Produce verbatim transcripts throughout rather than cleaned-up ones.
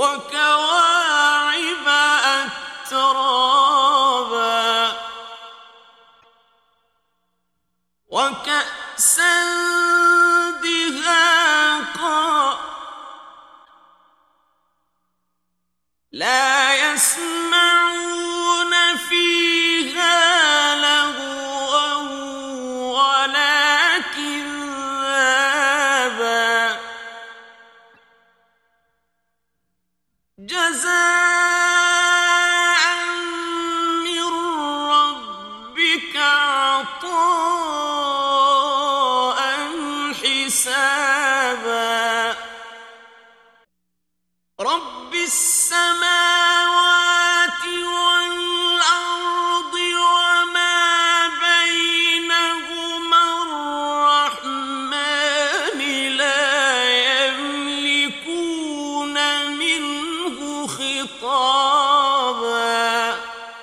وكواعب أترابا وكأسا دهاقا لا يسمعون فيها لغوا ولا كذابا جزاء من ربك عطاء حسابا رب السماوات والأرض وما بينهما الرحمن لا يملكون منه خطابا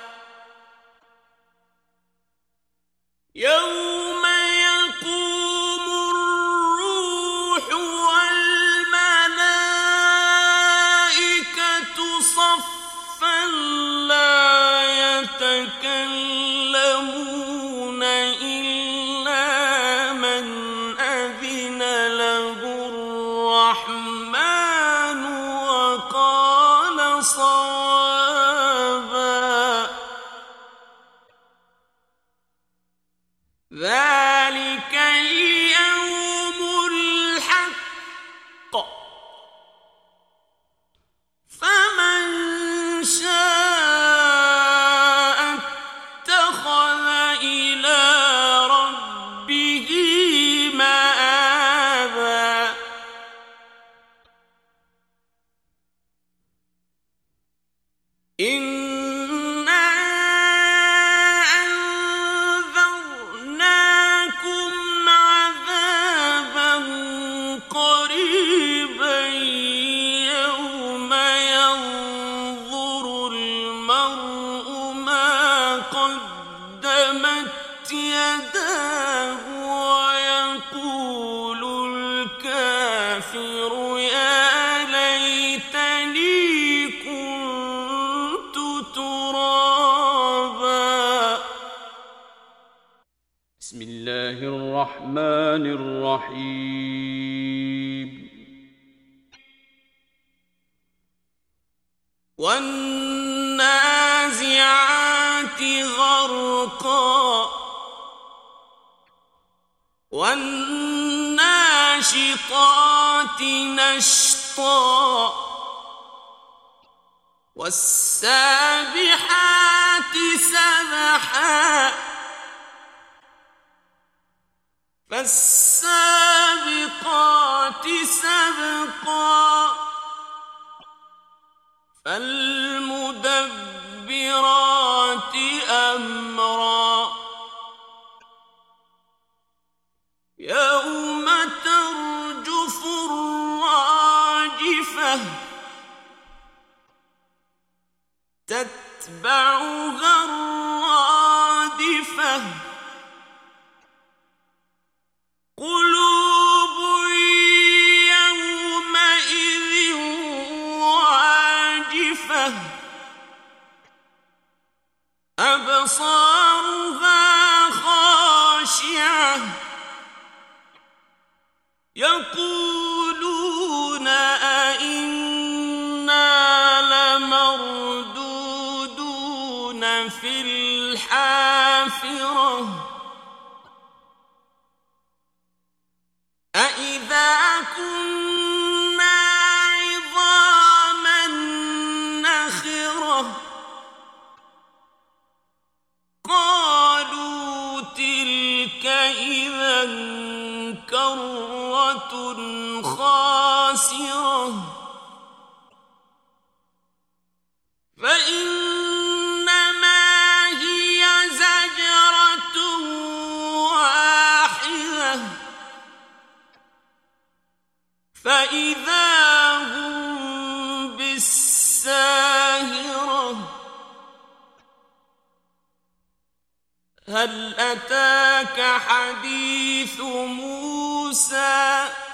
يوم يقوم الروح والملائكة صفا لا يتكلمون إلا من أذن له الرحمن وقال صوابا ذلك اليوم الحق فمن شاء اتخذ إلى ربه مآبا إنا أنذرناكم عذابا قريبا يوم ينظر المرء ما قدمت يداه ويقول الكافر يا ليتني كنت ترابا بسم الله الرحمن الرحيم والنازعات غرقا والناشطات نشطا والسابحات سبحا فالسابقات سبقا فالمدبرات أمرا يوم ترجف الراجفة تتبعها الرادفة قلوب يومئذ واجفة أبصارها خاشعة يقولون أئنا لمردودون في الحافرة أإذا كنا عظاما نخرة قالوا تلك إذا كرة خاسرة فإنما هي زجرة واحدة فإذا هم بالساهرة هل أتاك حديث موسى